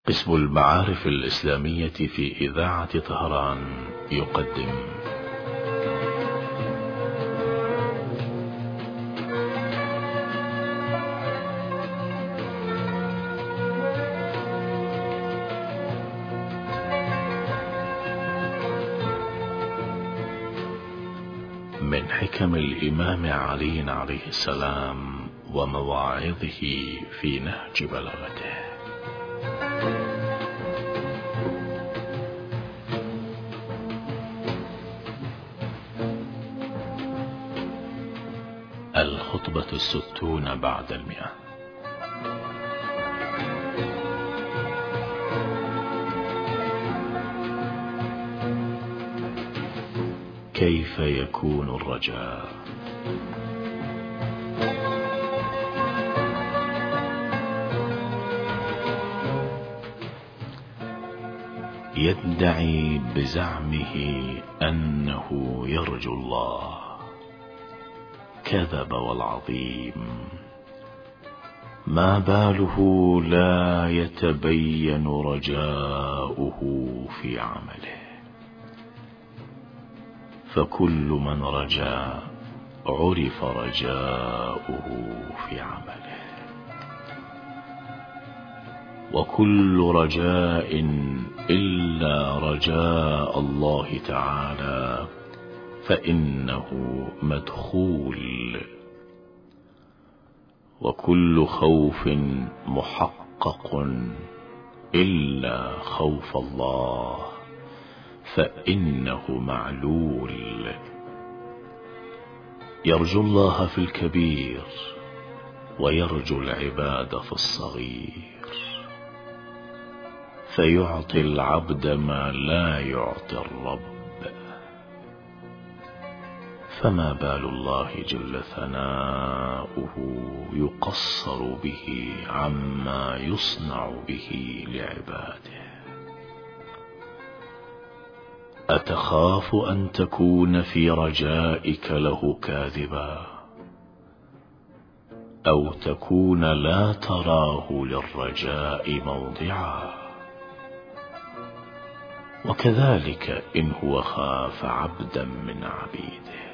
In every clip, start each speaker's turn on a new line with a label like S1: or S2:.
S1: قسم المعارف الإسلامية في إذاعة طهران يقدم من حكم الإمام علي عليه السلام ومواعظه في نهج بلاغته. الخطبة 60 بعد 100. كيف يكون الرجاء؟ يدعي بزعمه أنه يرجو الله، كذب والعظيم. ما باله لا يتبين رجاؤه في عمله؟ فكل من رجا عرف رجاؤه في عمله، وكل رجاء إلا رجاء الله تعالى فإنه مدخول، وكل خوف محقق إلا خوف الله فإنه معلول. يرجو الله في الكبير ويرجو العباد في الصغير، فيعطي العبد ما لا يعطي الرب. فما بال الله جل ثناؤه يقصر به عما يصنع به لعباده؟ أتخاف أن تكون في رجائك له كاذبا، أو تكون لا تراه للرجاء موضعا؟ وكذلك إن هو خاف عبدا من عبيده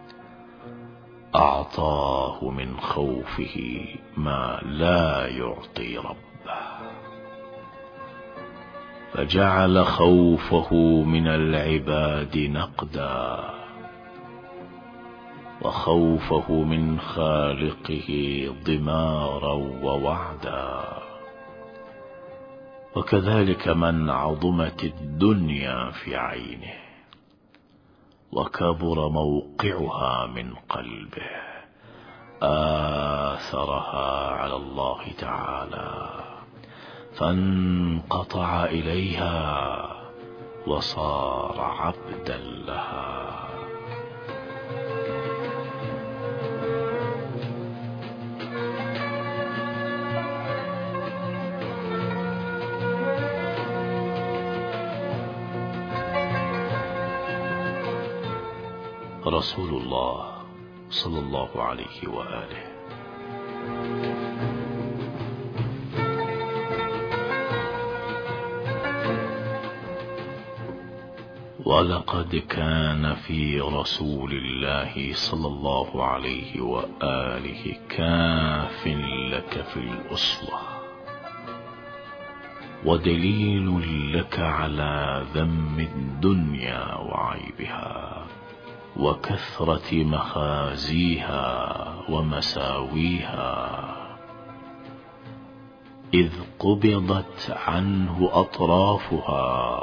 S1: أعطاه من خوفه ما لا يعطي ربه، فجعل خوفه من العباد نقدا، وخوفه من خالقه ضمارا ووعدا. وكذلك من عظمت الدنيا في عينه وكبر موقعها من قلبه آثرها على الله تعالى، فانقطع إليها وصار عبدا لها. رسول الله صلى الله عليه وآله. ولقد كان في رسول الله صلى الله عليه وآله كاف لك في الأسوة، ودليل لك على ذم الدنيا وعيبها وكثرة مخازيها ومساويها، إذ قبضت عنه أطرافها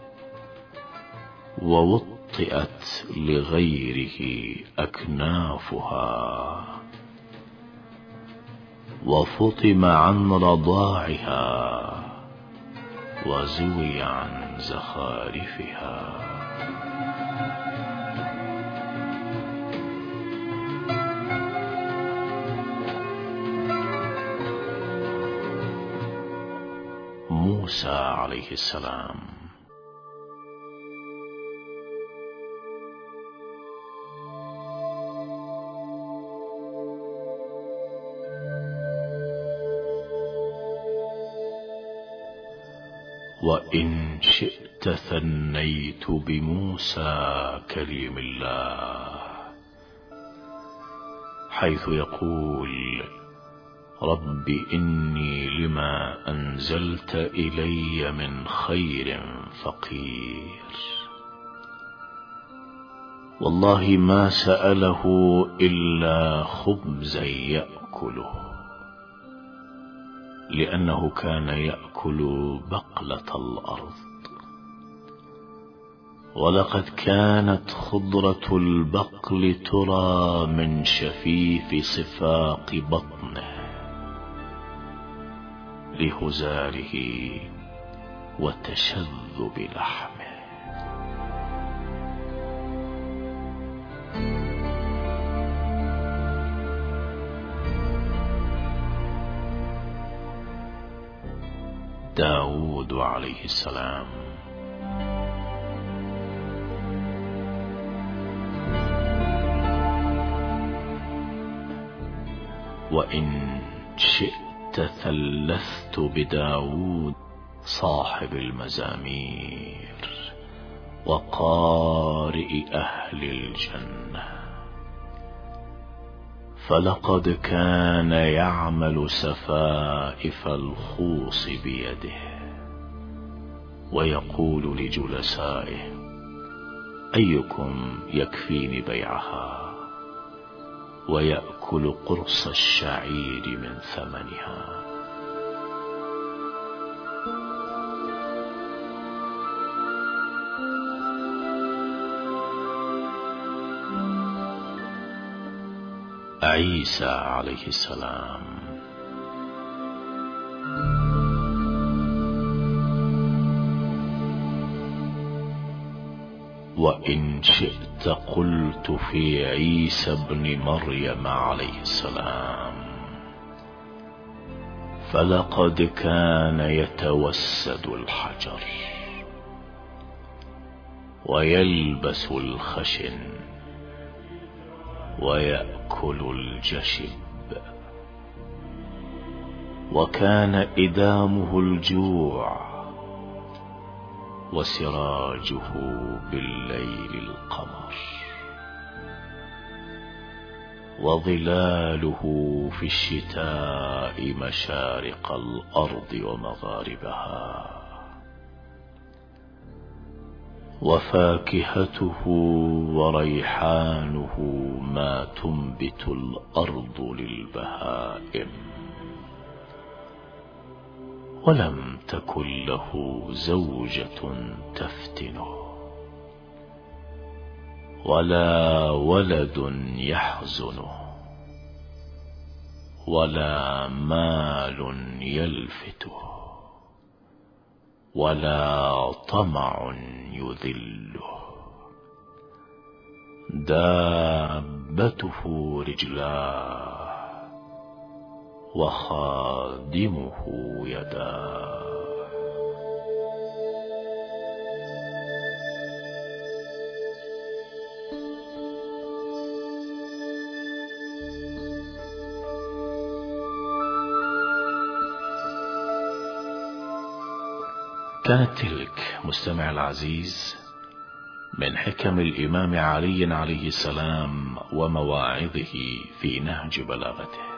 S1: ووطئت لغيره أكنافها، وفطم عن رضاعها وزوي عن زخارفها. موسى عليه السلام. وإن شئت ثنيت بموسى كليم الله، حيث يقول: رب إني لما أنزلت إلي من خير فقير. والله ما سأله إلا خبزا يأكله، لأنه كان يأكل بقلة الأرض. ولقد كانت خضرة البقل ترى من شفيف صفاق بطنه لهزاله وتشذب لحمه. داود عليه السلام: وإن شئت ثلثت بداود صاحب المزامير وقارئ أهل الجنة، فلقد كان يعمل سفائف الخوص بيده، ويقول لجلسائه: أيكم يكفيني بيعها؟ ويأكل قرص الشعير من ثمنها. عيسى عليه السلام: وإن شئت قلت في عيسى ابن مريم عليه السلام: فلقد كان يتوسد الحجر ويلبس الخشن ويأكل الجشب، وكان إدامه الجوع وسراجه بالليل القمر، وظلاله في الشتاء مشارق الأرض ومغاربها، وفاكهته وريحانه ما تنبت الأرض للبهائم، ولم تكن له زوجة تفتنه، ولا ولد يحزنه، ولا مال يلفته، ولا طمع يذله. دابته رجلاه وخادمه يداه. كانت تلك مستمع العزيز من حكم الإمام علي عليه السلام ومواعظه في نهج بلاغته.